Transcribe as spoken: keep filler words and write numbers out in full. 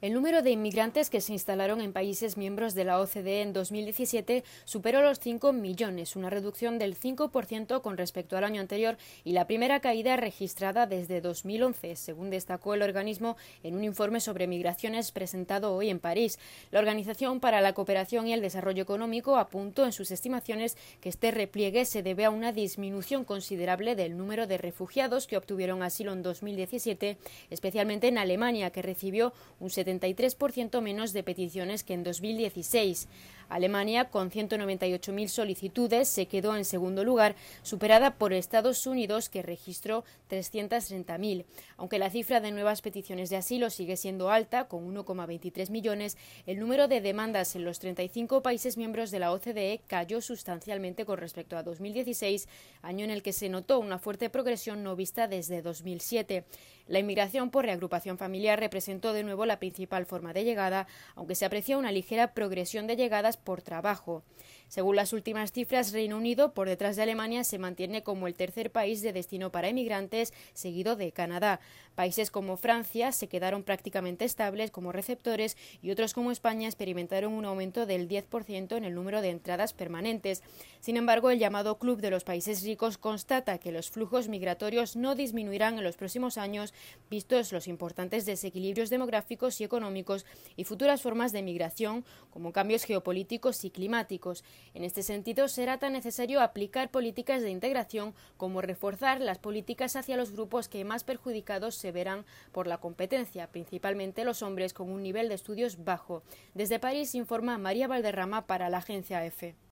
El número de inmigrantes que se instalaron en países miembros de la O C D E en dos mil diecisiete superó los cinco millones, una reducción del cinco por ciento con respecto al año anterior y la primera caída registrada desde dos mil once, según destacó el organismo en un informe sobre migraciones presentado hoy en París. La Organización para la Cooperación y el Desarrollo Económico apuntó en sus estimaciones que este repliegue se debe a una disminución considerable del número de refugiados que obtuvieron asilo en dos mil diecisiete, especialmente en Alemania, que recibió un setenta y tres por ciento menos de peticiones que en dos mil dieciséis. Alemania, con ciento noventa y ocho mil solicitudes, se quedó en segundo lugar, superada por Estados Unidos, que registró trescientas treinta mil. Aunque la cifra de nuevas peticiones de asilo sigue siendo alta, con uno coma veintitrés millones, el número de demandas en los treinta y cinco países miembros de la O C D E cayó sustancialmente con respecto a dos mil dieciséis, año en el que se notó una fuerte progresión no vista desde dos mil siete. La inmigración por reagrupación familiar representó de nuevo la principal forma de llegada, aunque se aprecia una ligera progresión de llegadas por trabajo. Según las últimas cifras, Reino Unido, por detrás de Alemania, se mantiene como el tercer país de destino para inmigrantes, seguido de Canadá. Países como Francia se quedaron prácticamente estables como receptores y otros como España experimentaron un aumento del diez por ciento en el número de entradas permanentes. Sin embargo, el llamado Club de los Países Ricos constata que los flujos migratorios no disminuirán en los próximos años, vistos los importantes desequilibrios demográficos y económicos y futuras formas de migración, como cambios geopolíticos y climáticos. En este sentido, será tan necesario aplicar políticas de integración como reforzar las políticas hacia los grupos que más perjudicados se verán por la competencia, principalmente los hombres con un nivel de estudios bajo. Desde París informa María Valderrama para la agencia EFE.